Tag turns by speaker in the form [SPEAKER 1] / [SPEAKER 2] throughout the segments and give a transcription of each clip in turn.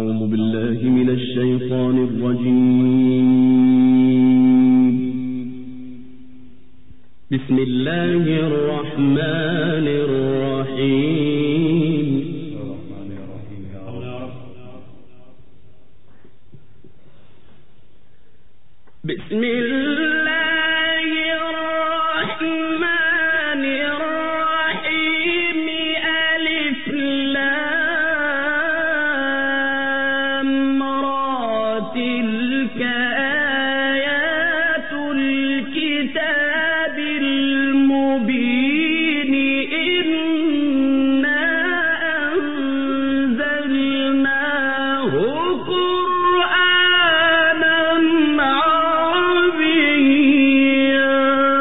[SPEAKER 1] أعوذ بالله من الشيطان الرجيم. بسم الله الرحمن الرحيم. بسم الله الرحمن الرحيم. ألف لام را تلك آيات الكتاب المبين. إنا أنزلناه قرآنا عربيا.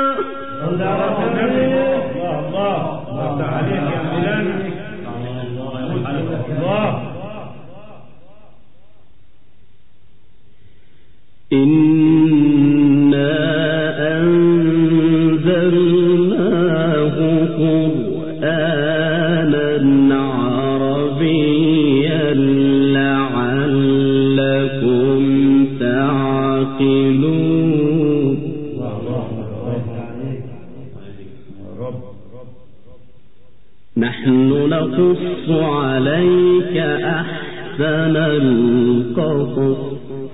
[SPEAKER 1] إنا أنزلناه قرآنا عربيا لعلكم تعقلون. نحن نقص عليك أحسن القصص.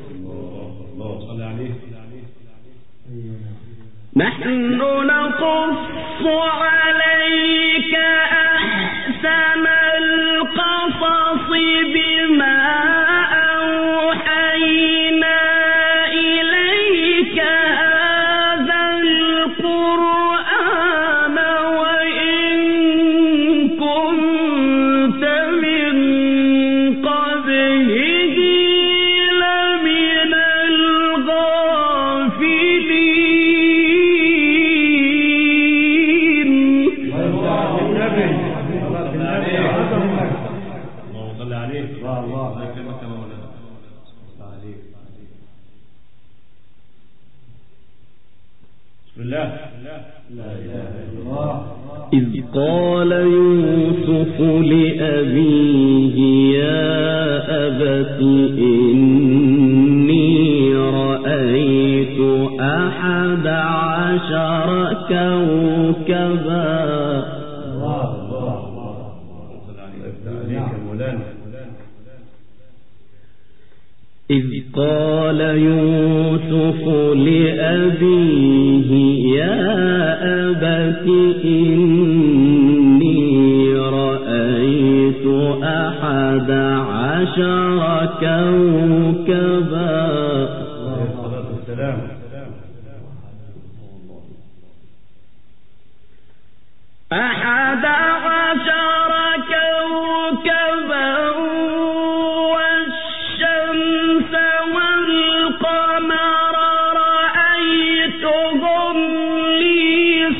[SPEAKER 1] نحن نقص عليك أحسن القصص بما أوحينا إليك هذا القرآن وإن كنت من قبله لمن الغافلين. إذ قال يوسف لأبيه يا أبت إني رأيت 11 كوكبا. إذ قال يوسف لأبيه يا أبت إني رأيت 11 كوكبا. 11 كوكبا والشمس والقمر رأيتهم لي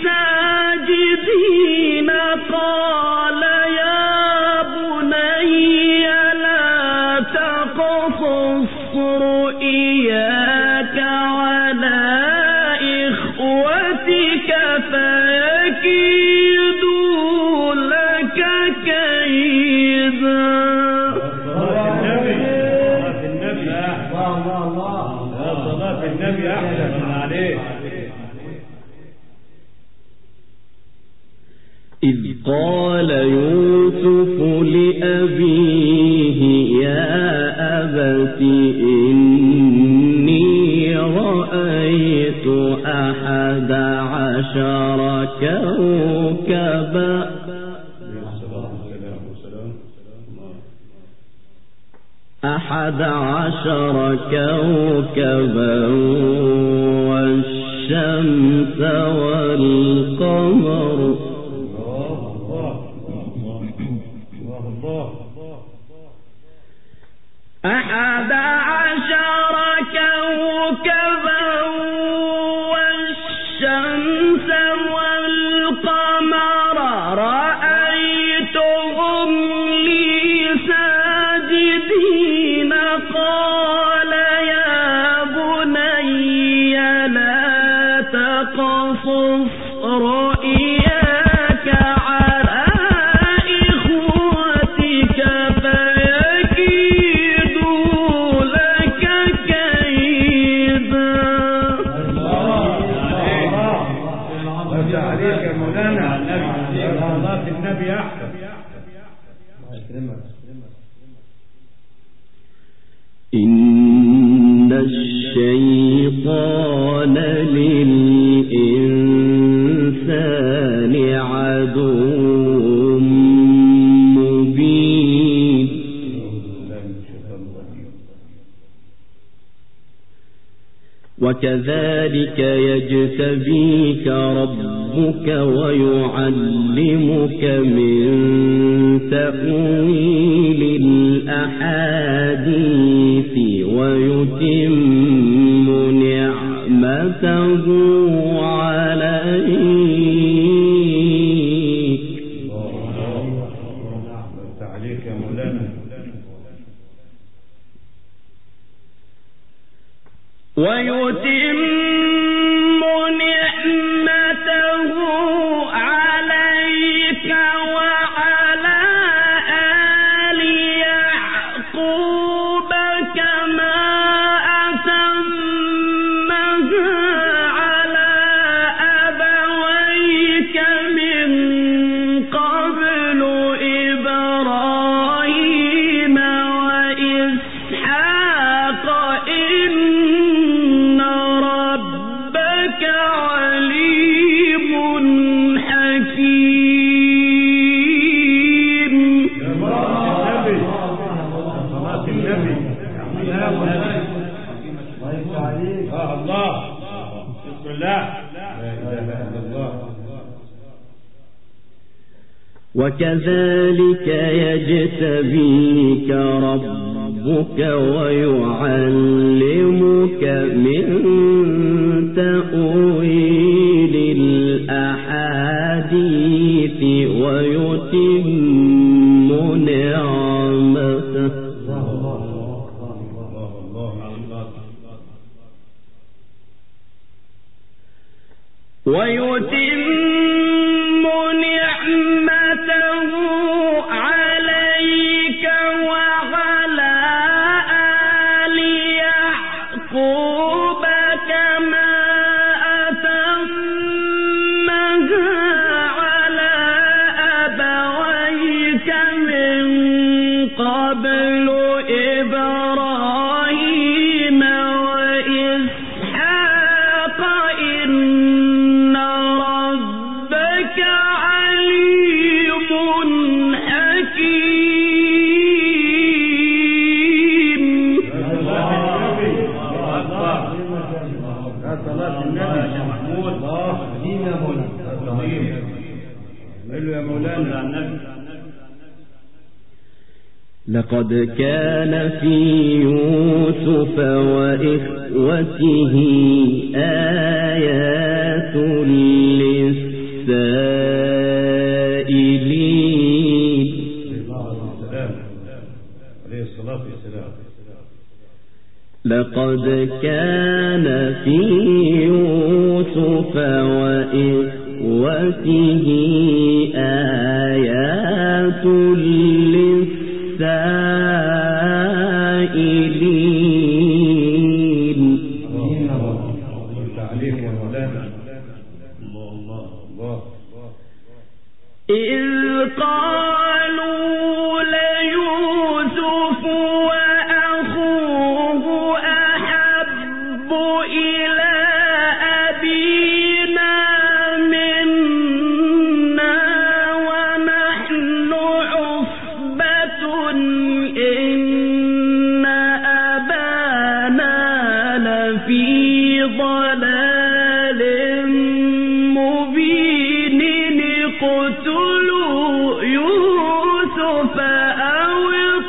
[SPEAKER 1] ساجدين. قال يا بني لا تقصص رؤياك على إخوتك فيكيدوا لك كيدا.
[SPEAKER 2] صلاة النبي أحسن عليك.
[SPEAKER 1] إذ قال يوسف لأبيه يا أبت إني رأيت 11 كوكبا. 11 كوكبا والشمس والقمر. 11 كوكبا والشمس والقمر رأيتهم لي ساجدين. قال يا بني لا تقصص رؤياك على إخوتك فيكيدوا وكذلك يجتبيك ربك ويعلمك من تأويل الأحاديث ويتم نعمته عليك.
[SPEAKER 2] عليك يا مولانا.
[SPEAKER 1] ويتم نعمته عليك وعلى آل يعقوب كما أتمها على أبويك من قبل إبراهيم وإسحاق إن ربك عليم حكيم.
[SPEAKER 2] صلاة النبي. الله. بسم الله. لا إله إلا الله.
[SPEAKER 1] وكذلك يجتبيك ربك ويعلمك من تأويل الأحاديث ويتم نعمته عليك وعلى آل يعقوب كما أتمها على أبويك من قبل إبراهيم وإسحاق إن ربك عليم حكيم.
[SPEAKER 2] صلاة النبي يا محمود. يا مولانا.
[SPEAKER 1] لقد كان في يوسف وإخوته آيات للسائلين.
[SPEAKER 2] عليه الصلاة والسلام.
[SPEAKER 1] لقد كان في يوسف وإخوته آيات للسائلين.
[SPEAKER 2] عليك يا مولانا. الله الله الله.
[SPEAKER 1] إذ قالوا ليوسف وأخوه أحب إلى أبينا منا ونحن عصبة إن أبانا لفي ضلال مبين. اقتلوا يوسف أو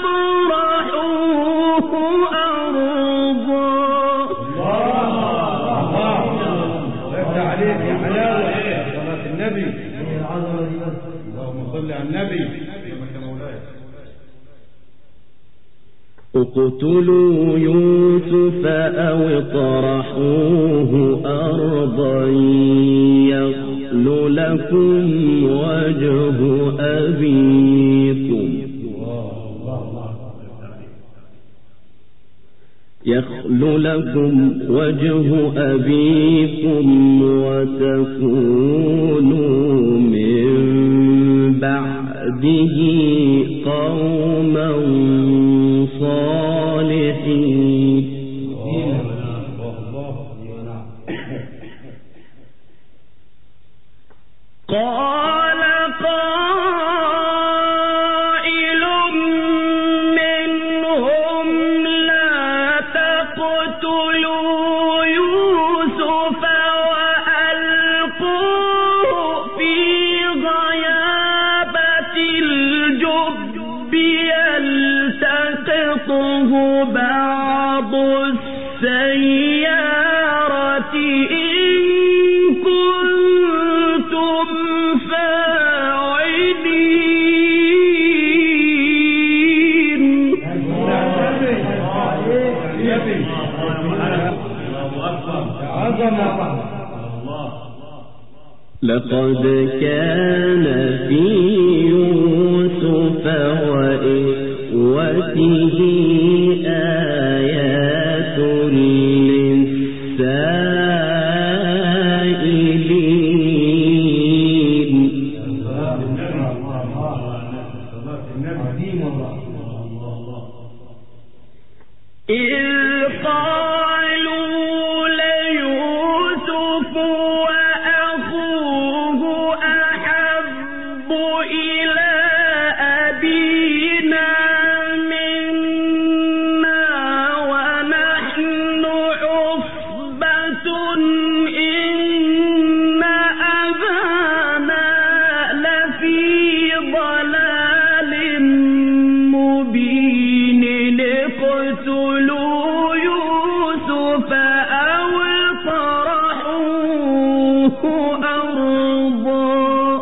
[SPEAKER 1] اطرحوه أرضا.
[SPEAKER 2] الله عليك يا حلاوة. صلاة النبي. اللهم صل على النبي.
[SPEAKER 1] اقتلوا يوسف أو اطرحوه أرضا يخل لكم وجه أبيكم وتكونوا من بعده قوما صالحين. قال قائل منهم لا تقتلوا يوسف بعض السيارة إن كنتم فاعلين. لقد كان في يوسف وإخوته آيات للسائلين. إذ قالوا ليوسف وأخوه أحب إلى أبينا منا ونحن عصبة إن أبانا لفي ضلال مبين. اقتلوا يوسف أو اطرحوه أرضا.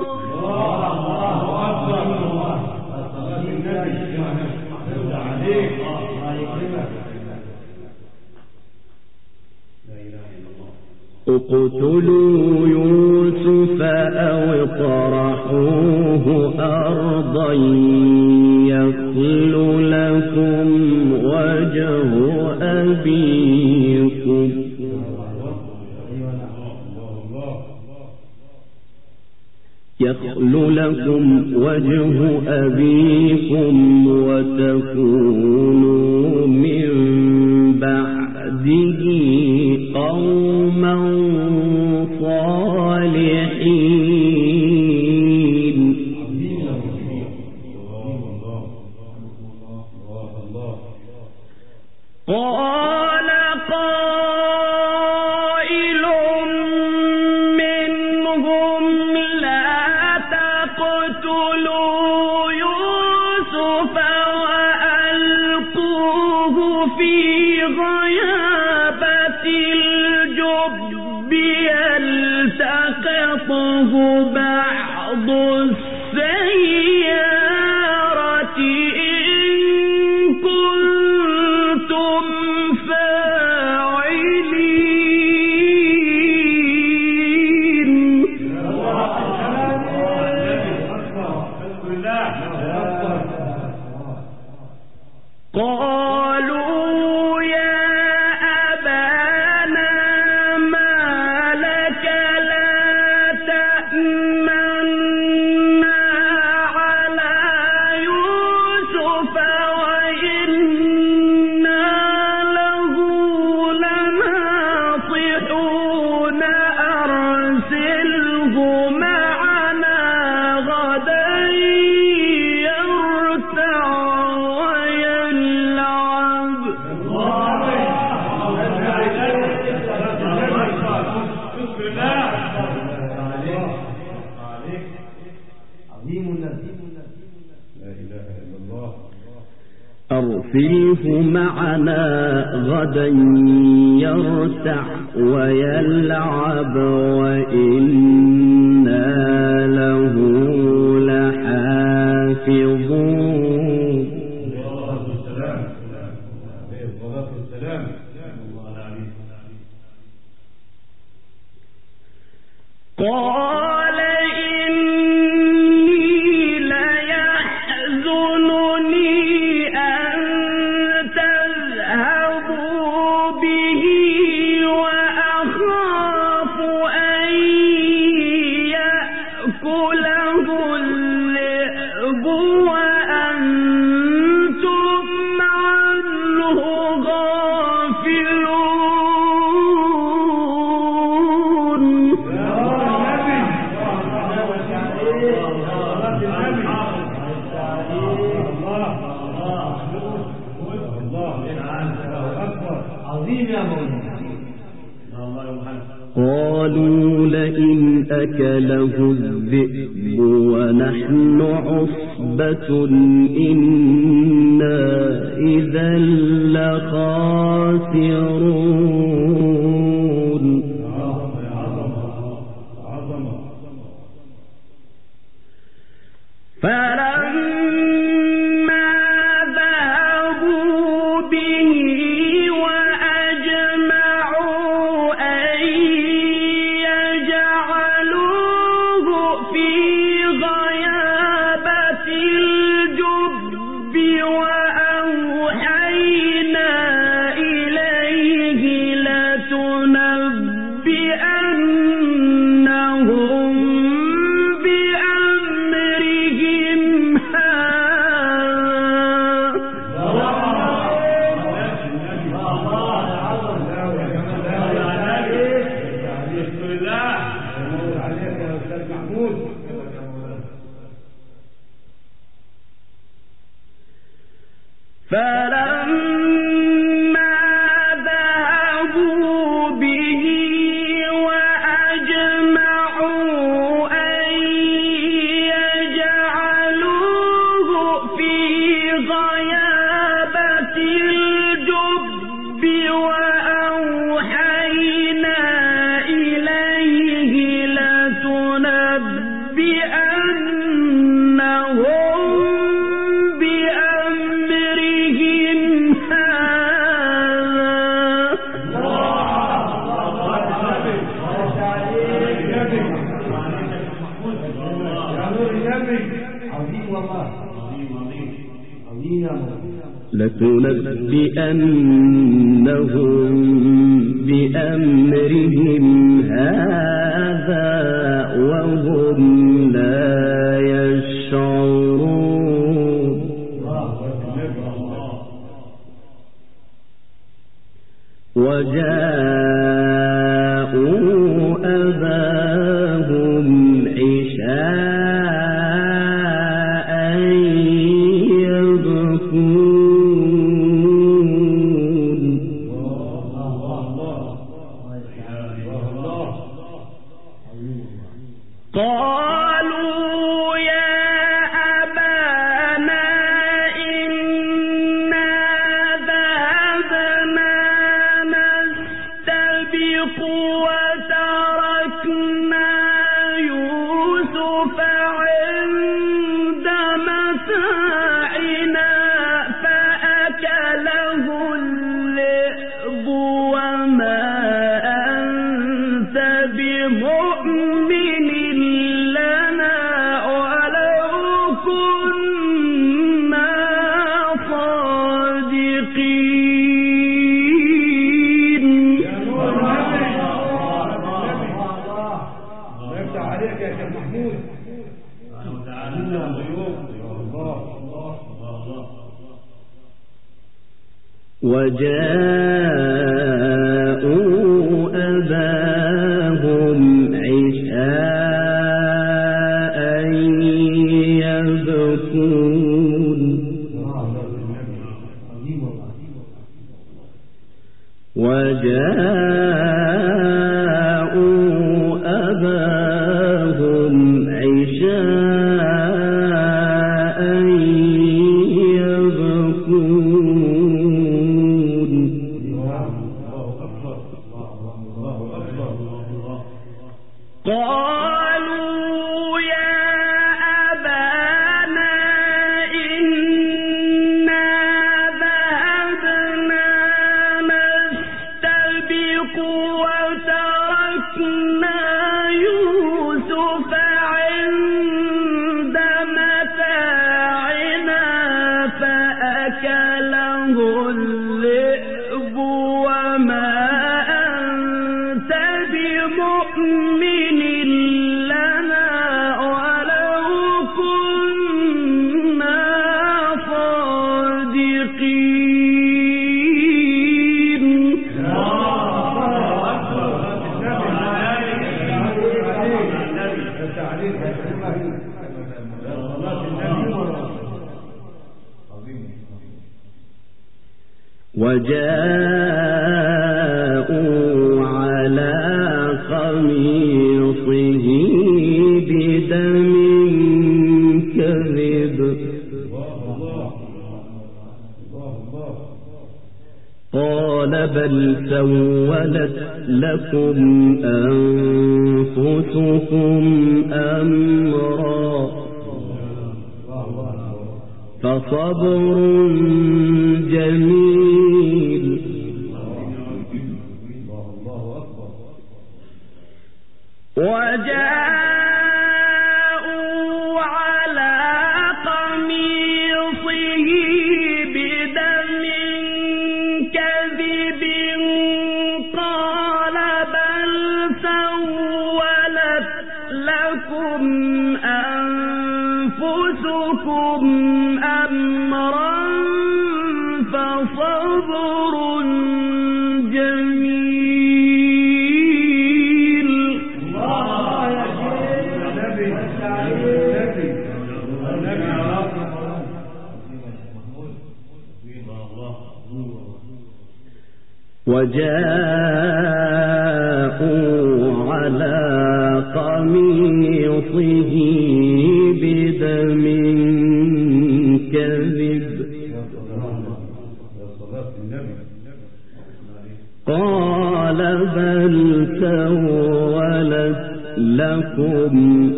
[SPEAKER 1] اقتلوا يوسف أو اطرحوه أرضا يخل لكم وجه أبيكم وتكونوا من بعده قوما صالحين. قال قائل منهم لا تقتلوا يوسف وألقوه في غيابة الجب يلتقطه بعض السيارة إن كنتم فاعلين. قالوا يا أبانا ما لك لا تأمنا على يوسف وإنا له لناصحون. أرسله معنا غدا يرتع ويلعب. أرسله معنا غدا يرتع ويلعب وإنا له لحافظون. قال إني ليحزنني أن تذهبوا به وأخاف أن يأكله الذئب وأنتم عنه غافلون. قالوا لئن أكله الذئب ونحن عصبة إنا إذا فلما ذهبوا به وأجمعوا أن يجعلوه في غيابة الجب وأوحينا إليه لتنبئنهم بأمرهم هذا وهم لا يشعرون وجاءوا أباهم عشاء يبكون قالوا يا أبانا إنا ذهبنا نستبق وتركنا يوسف عند متاعنا فأكله الذئب وما أنت بمؤمن لنا ولو كنا صادقين.
[SPEAKER 2] عليك يا شيخ محمود.
[SPEAKER 1] وجاءوا أباهم عشاء يبكون قالوا يا أبانا إنا ذهبنا نستبق وتركنا يوسف عند متاعنا فأكله الذئب وما أنت بمؤمن لنا ولو كنا صادقين. وجاءوا على قميصه بدم كذب قال بل سولت لكم أنفسكم أمرا فصبر جميل وجاءوا على قميصه بدم كذب قال بل سولت لكم أنفسكم أمرا فصبر جميل.
[SPEAKER 3] وجاءوا على قميصه بدم كذب قال بل سولت لكم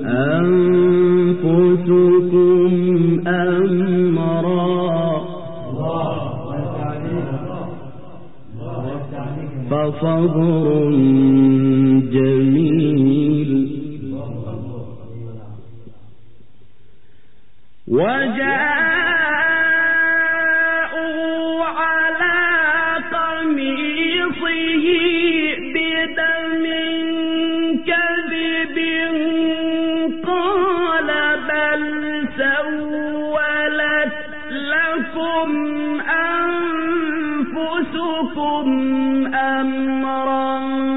[SPEAKER 3] أنفسكم أمرا فصبر جميل وجاءوا على قميصه بدم كذب قال بل سولت لكم أنفسكم أمرا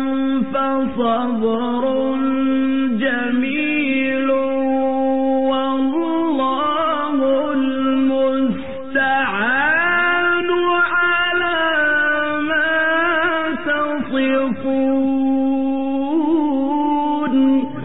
[SPEAKER 3] فصبر جميل والله المستعان على ما تصفون.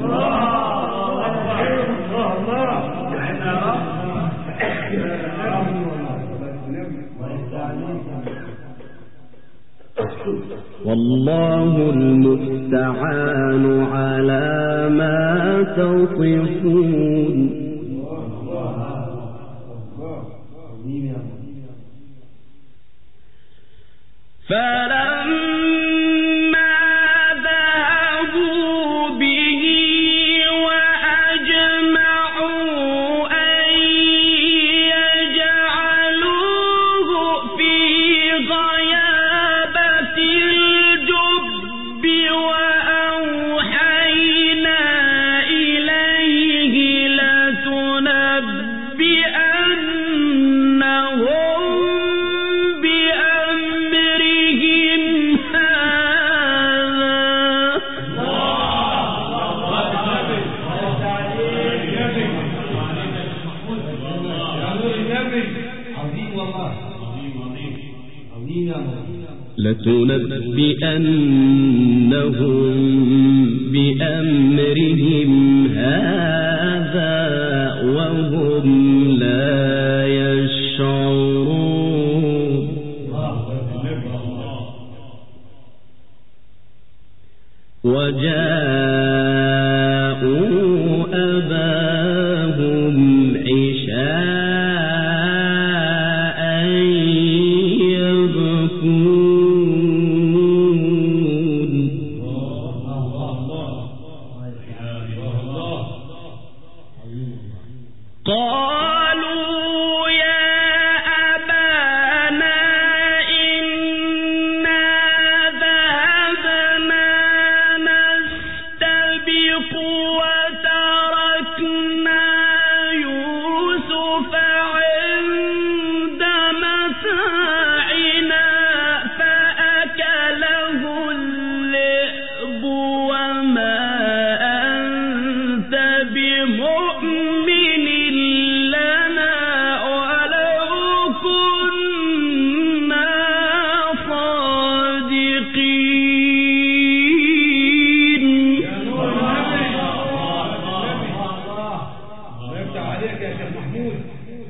[SPEAKER 3] والله المستعان على ما تصفون. فلما ذهبوا به وأجمعوا أن يجعلوه في غيابة الجب وأوحينا إليه لتنبئنهم بأمرهم هذا وهم لا يشعرون. وجاءوا أباهم عشاء يبكون قالوا يا أبانا إنا ذهبنا نستبق وتركنا يوسف عند متاعنا فأكله الذئب وما أنت بمؤمن لنا ولو كنا صادقين.
[SPEAKER 2] عليك يا شيخ محمود.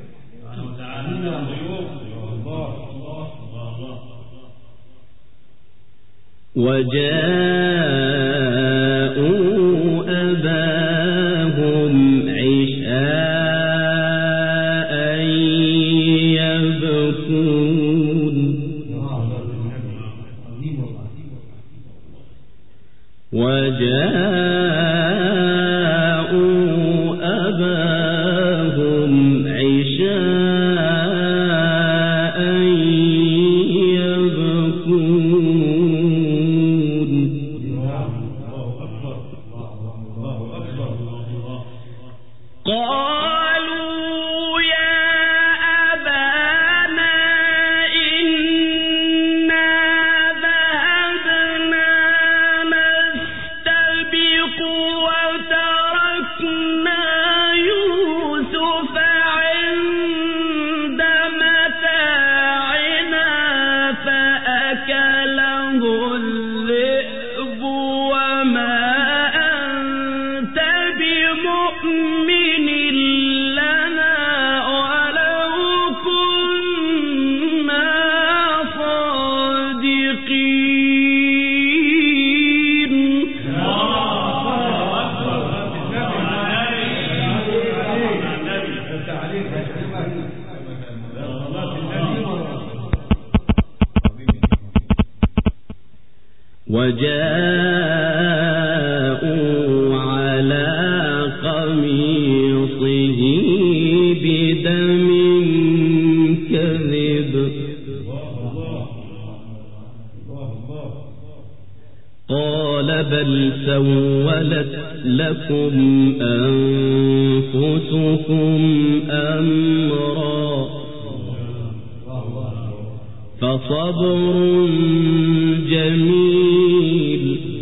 [SPEAKER 3] وجاءوا أباهم عشاء يبكون قالوا يا أبانا إنا ذهبنا نستبق وتركنا يوسف عند متاعنا وجاءوا على قميصه بدم كذب قال بل سولت لكم أنفسكم أمرا فصبر جميل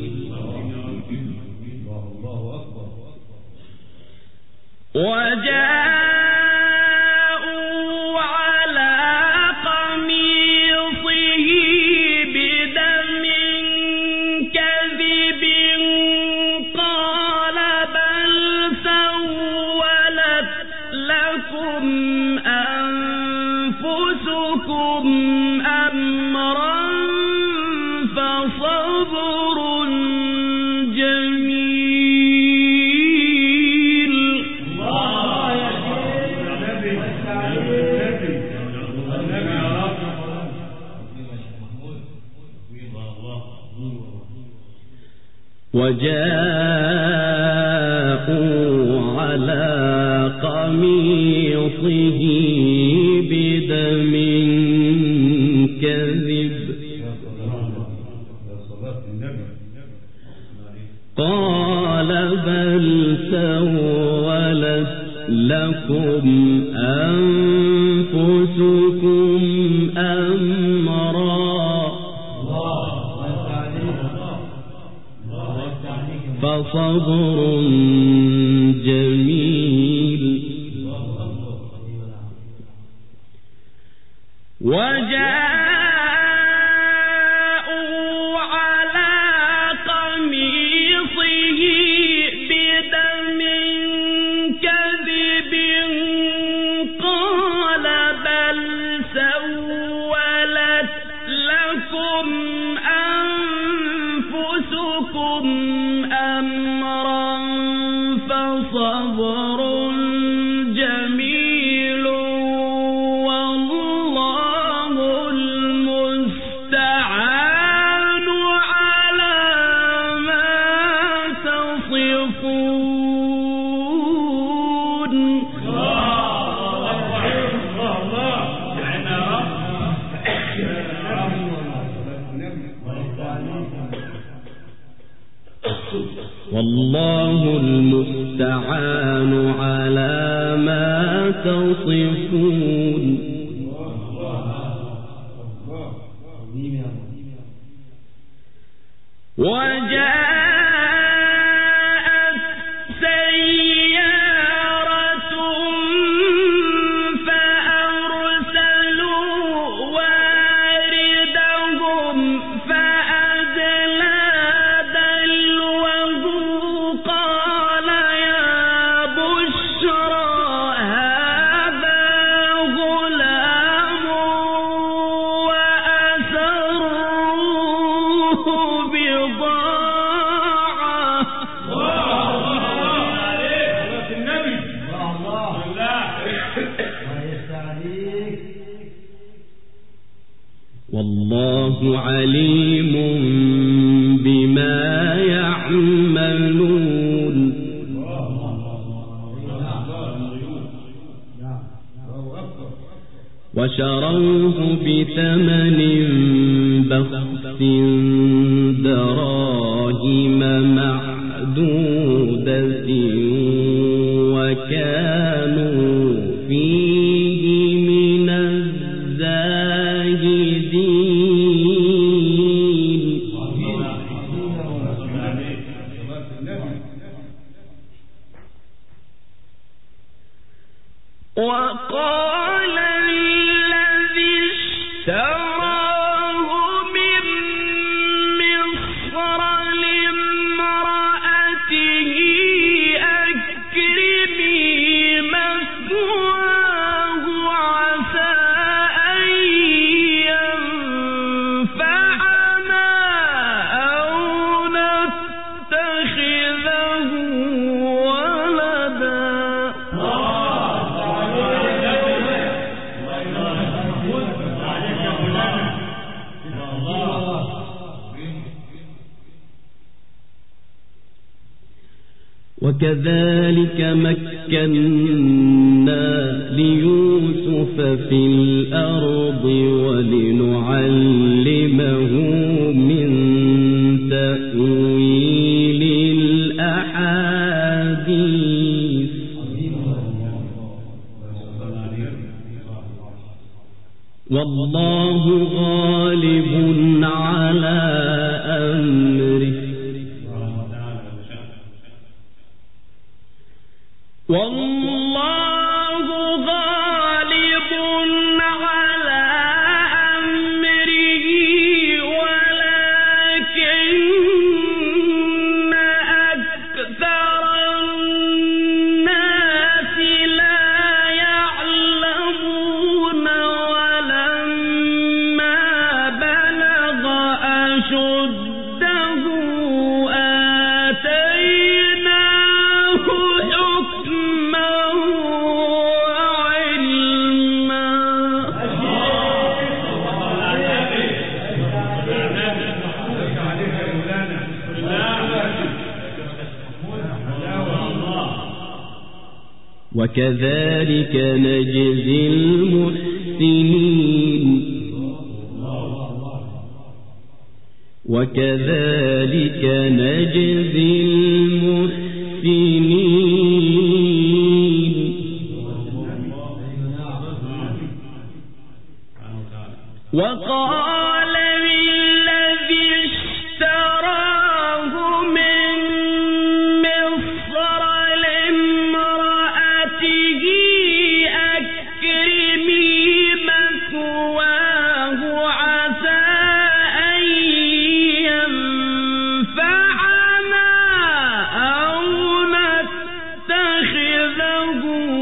[SPEAKER 3] وجاءوا على قميصه بدم كذب قال بل سولت لكم أنفسكم أمرا فصبر جميل وجاءوا على قميصه بدم كذب قال بل سولت لكم أنفسكم أمرا فصبر جميل وجاءوا على قميصه بدم كذب قال بل سولت لكم أنفسكم أمرا فصبر جميل والله المستعان على ما تصفون والله المستعان على ما تصفون وجاءت سيارة فأرسلوا واردهم فأدلى دلوه قال يا بشرى هذا غلام وأسروه بضاعة والله عليم بما يعملون وشروه بثمن بخس دراهم معدودة وكانوا فيه من الزاهدين وقال الذي اشتراه من مصر لامرأته أكرمي مثواه عسى أن ينفعنا وكذلك مكنا ليوسف في الأرض ولنعلمه من تأويل الأحاديث والله غالب على أمره والله غالب على أمره ولكن أكثر الناس لا يعلمون ولما بلغ أشده آتيناه حكما وعلما وكذلك نجزي المحسنين وكذلك نجزي المحسنين وقال للذي اشتراه من مصر لامرأته أكرمي مثواه عسى أن ينفعنا أو نتخذه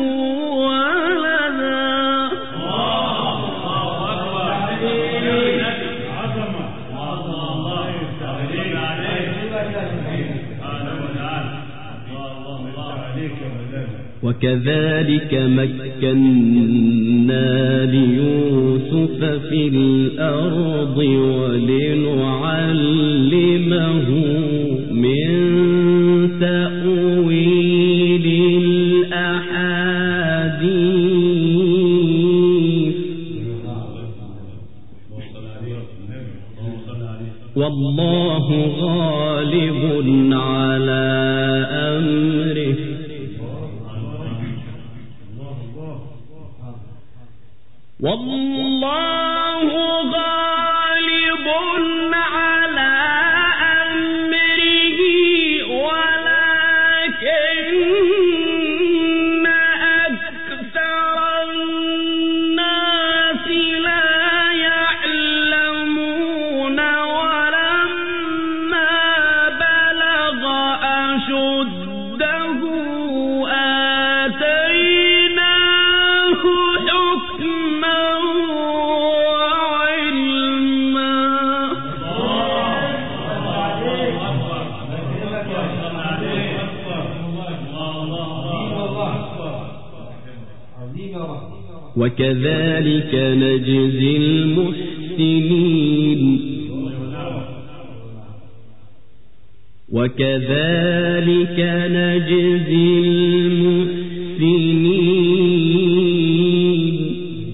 [SPEAKER 3] ولدا وكذلك مكنا ليوسف في الأرض ولنعلمه من تأويل الأحاديث والله غالب على أمره والله غالب على أمره ولكن أكثر الناس لا يعلمون ولما بلغ أشده آتيناه حكما وعلما وكذلك نجزي المحسنين وكذلك نجزي المحسنين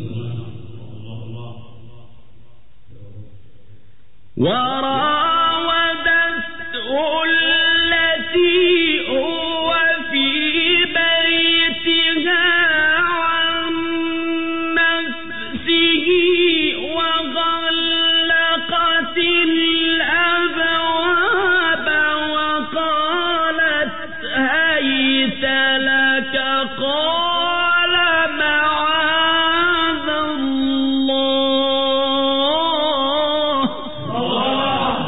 [SPEAKER 3] وراودته التي هو في بيتها عن نفسه وغلقت الأبواب وقالت هيت لك قال معاذ الله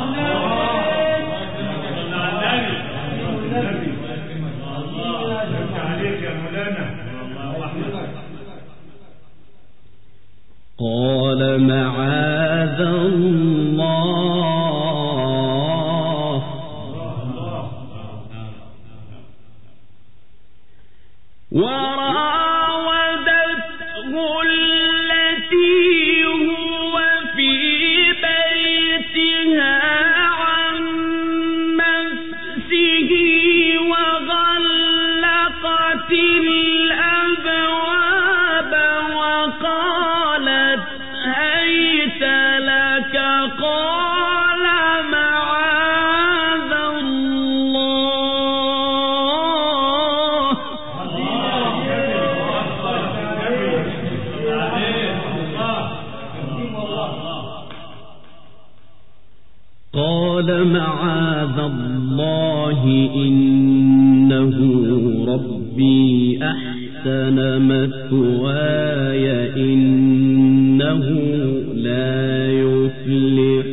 [SPEAKER 3] قال معاذ الله إنه ربي أحسن مثواي إنه لا يفلح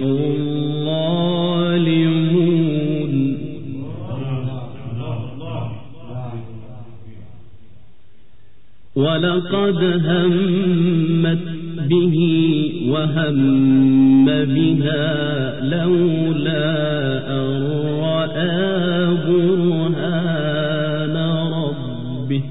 [SPEAKER 3] الظالمون ولقد همت به وهم بها لولا أن رأى برهان ربه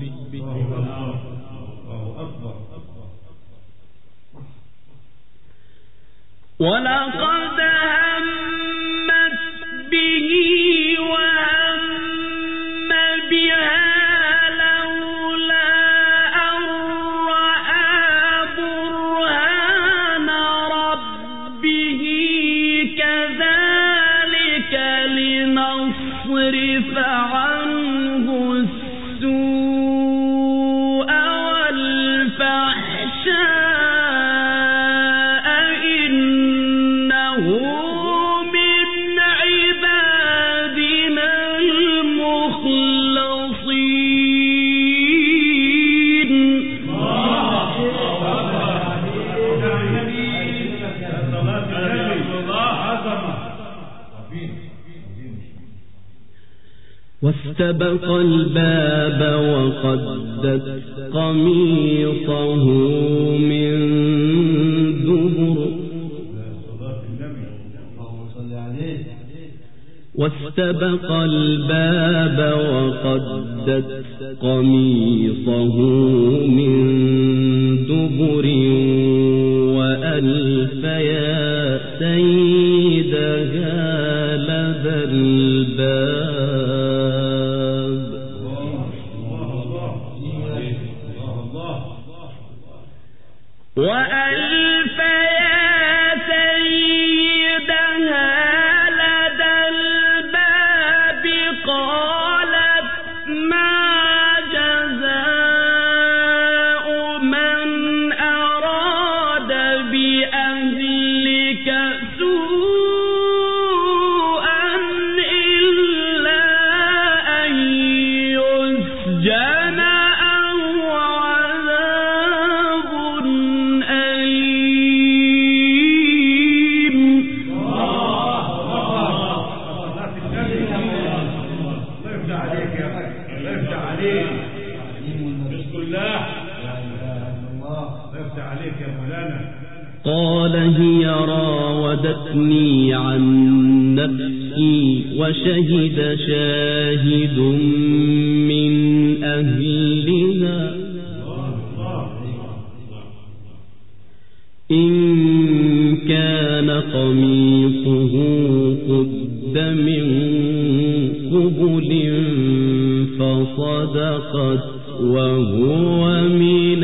[SPEAKER 3] ولقد همت به وهم بها لولا أن رأى برهان ربه كذلك لنصرف عنه السوء والفحشاء إنه من عبادنا المخلصين واستبق الباب وقدت قميصه من دبر واستبق الباب وقدت قميصه من دبر وألف يا سيدها لدى الباب وألف يا سيدها لدى الباب قالت ما جزاء من أراد بأهلك سوءا إلا أن يسجن أو عذاب أليم قال هي راودتني عن نفسي وشهد شاهد من أهلها إن كان قميصه قد من قبل فصدقت وهو من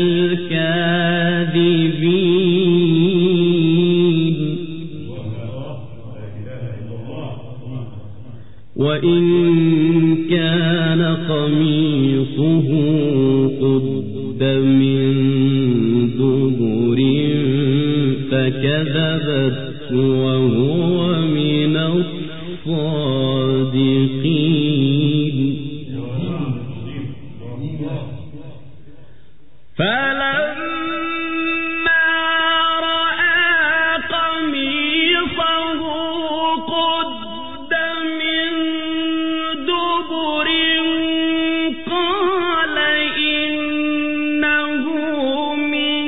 [SPEAKER 3] الكاذبين وإن كان قميصه قد من دبر فكذبت وهو من الصادقين فلما رأى قميصه قد من دبر قال إنه من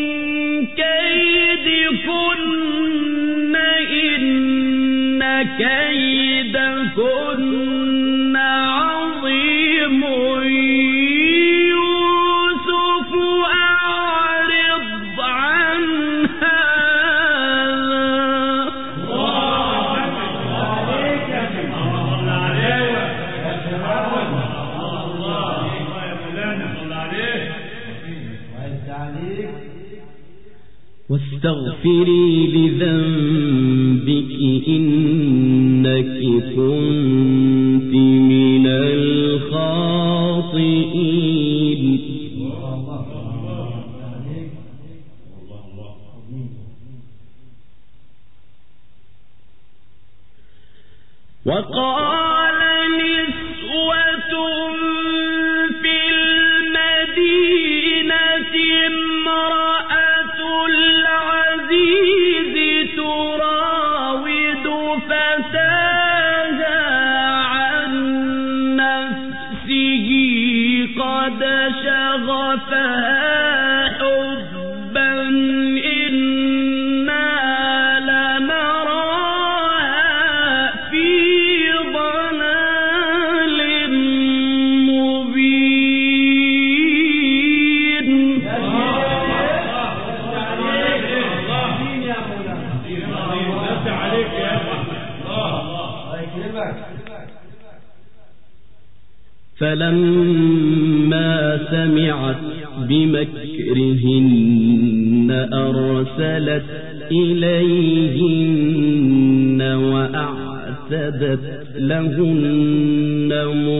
[SPEAKER 3] كيدكن إن كيدكن عظيم واستغفري لذنبك إنك كنت من الخاطئين وقال نسوة في المدينة امرأة العزيز تراود فتاها عن نفسه قد شغفها فلما سمعت بمكرهن أرسلت إليهن وأعتدت لهن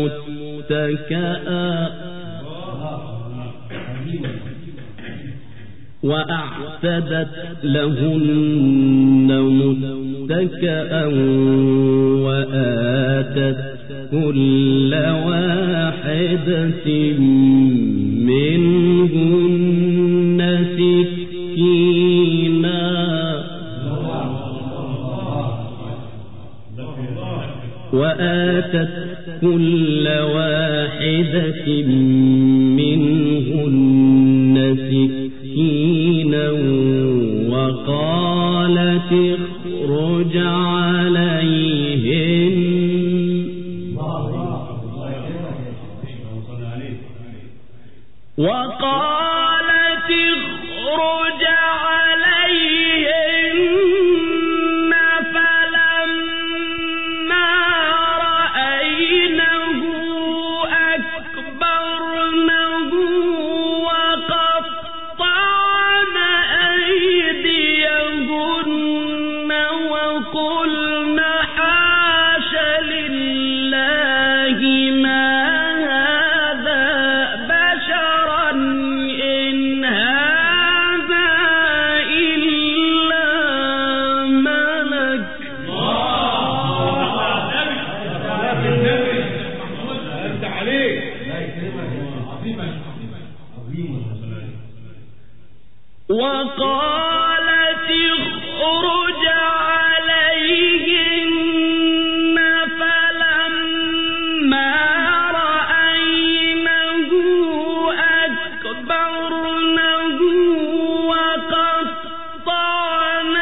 [SPEAKER 3] متكأ وآتت كل واحدة منهن سكينا وقالت اخرج عليهن فلما رأينه أكبرنه وقطعن أيديهن وقلن حاش لله ما هذا بشرا إن هذا إلا ملك. وقالت اخرج عليهن فلما رأينه أكبرنه وقطعن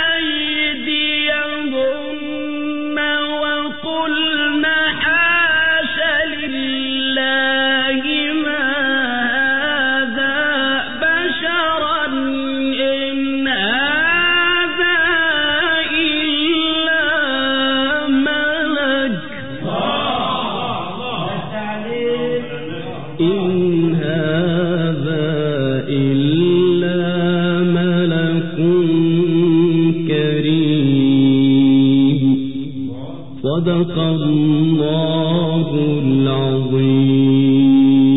[SPEAKER 3] أيديهن وقلن حاش لله ما هذا بشرا إن هذا إلا ملك. إن هذا إلا ملك كريم. صدق الله العظيم.